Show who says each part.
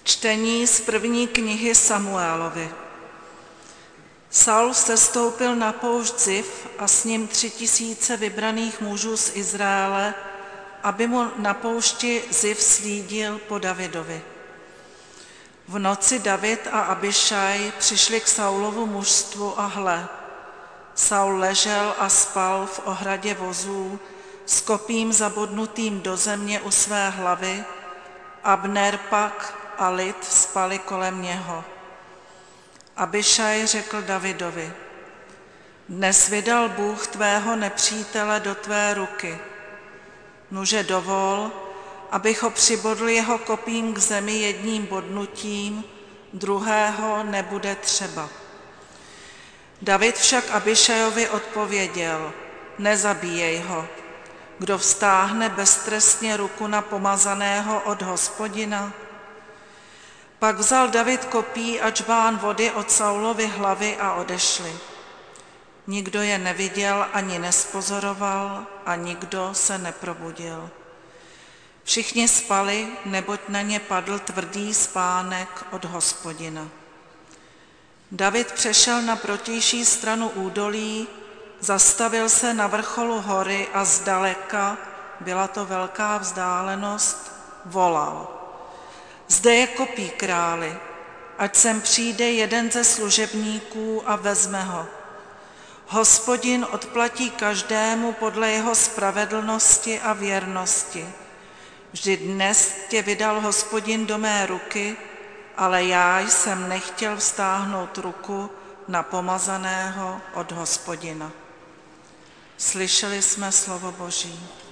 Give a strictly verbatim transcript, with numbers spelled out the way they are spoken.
Speaker 1: Čtení z první knihy Samuelovi. Saul sestoupil na poušť Zif a s ním tři tisíce vybraných mužů z Izraele, aby mu na poušti Zif slídil po Davidovi. V noci David a Abišaj přišli k Saulovu mužstvu a hle, Saul ležel a spal v ohradě vozů s kopím zabodnutým do země u své hlavy, Abner pak a lid spali kolem něho. Abišaj řekl Davidovi: Dnes vydal Bůh tvého nepřítele do tvé ruky. Nuže dovol, abych ho přibodl jeho kopím k zemi jedním bodnutím, druhého nebude třeba. David však Abišajovi odpověděl: Nezabíjej ho. Kdo vztáhne beztrestně ruku na pomazaného od Hospodina? Pak vzal David kopí a džbán vody od Saulovy hlavy a odešli. Nikdo je neviděl ani nespozoroval a nikdo se neprobudil. Všichni spali, neboť na ně padl tvrdý spánek od Hospodina. David přešel na protější stranu údolí, zastavil se na vrcholu hory a zdaleka, byla to velká vzdálenost, volal: Zde je kopí, králi, ať sem přijde jeden ze služebníků a vezme ho. Hospodin odplatí každému podle jeho spravedlnosti a věrnosti. Vždyť dnes tě vydal Hospodin do mé ruky, ale já jsem nechtěl vztáhnout ruku na pomazaného od Hospodina. Slyšeli jsme slovo Boží.